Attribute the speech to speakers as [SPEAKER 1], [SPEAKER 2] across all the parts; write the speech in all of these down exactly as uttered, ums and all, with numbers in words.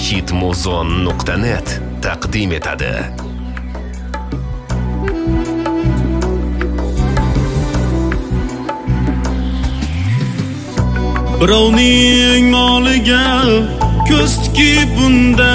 [SPEAKER 1] hitmuzon nuqta net taqdim etadi.
[SPEAKER 2] Birovning moliga ko'z tikib bunda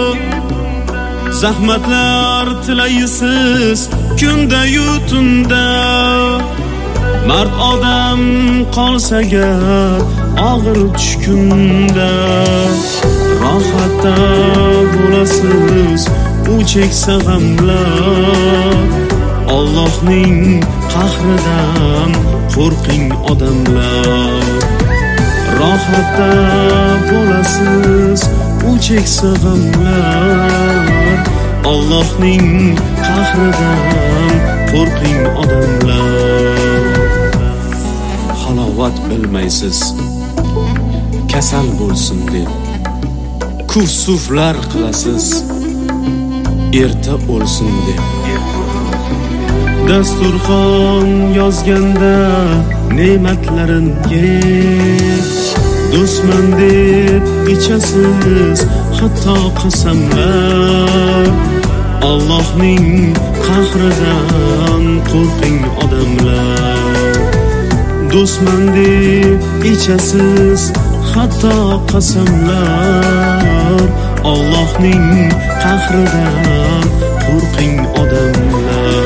[SPEAKER 2] zahmatlar tilaysiz kunda yutunda. Mard odam qolsa gar og'ir tushkunda rohatda bo'lasiz u cheksa g'amlar. Allohning qahridan qo'rqing odamlar. Rohatda bo'lasiz u cheksa g'amlar. Allohning qahridan qo'rqing odamlar. Halovat bilmaysiz kasal bo'lsin deb kuf-suflar qilasiz erta o'lsin deb. Dasturxon yozganda ne'matlarin yeb do'stman deb ichasiz hatto qasamlar. Allohning qahridan qo'rqing odamlar. Do'stman deb ichasiz hatto qasamlar. Allohning qahridan qo'rqing odamlar.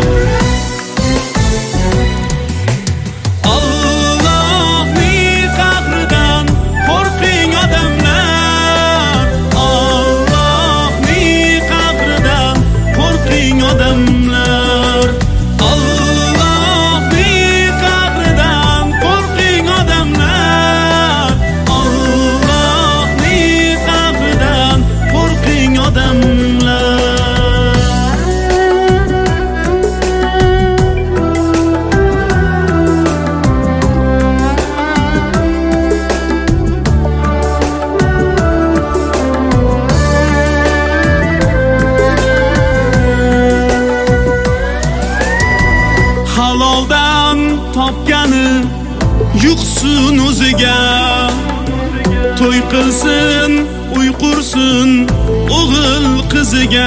[SPEAKER 2] Haloldan topgani yuqsin o'ziga, to'y qilsin uy qursin o'g'il qiziga.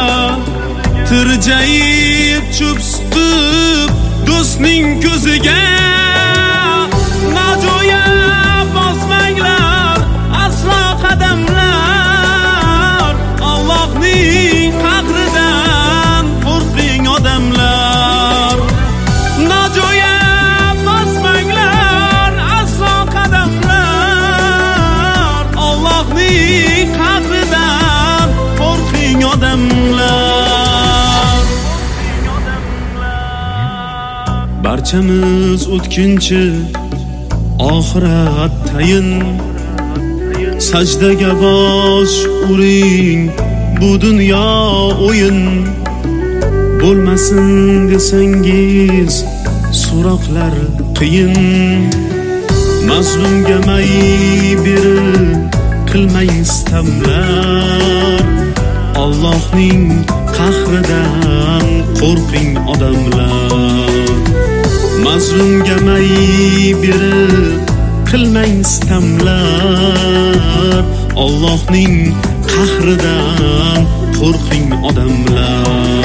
[SPEAKER 2] Tirjayib cho'p suqib do'stning ko'ziga. Nojo'ya bosmanglar aslo qadamlar. Allohning qahridan qo'rqing odamlar. Nojo'ya bosmanglar aslo qadamlar. Allohning qahridan qo'rqing odamlar. Barchamiz o'tkinchi oxirat tayin. Sajdaga bosh uring bu dunyo o'yin. Bo'lmasin desangiz so'roqlar qiyin. Mazlumga may berib qilmang sitamlar. Allohning qahridan qo'rqing odamlar. Mazlumga may berib qilmang sitamlar. Allohning qahridan qo'rqing odamlar.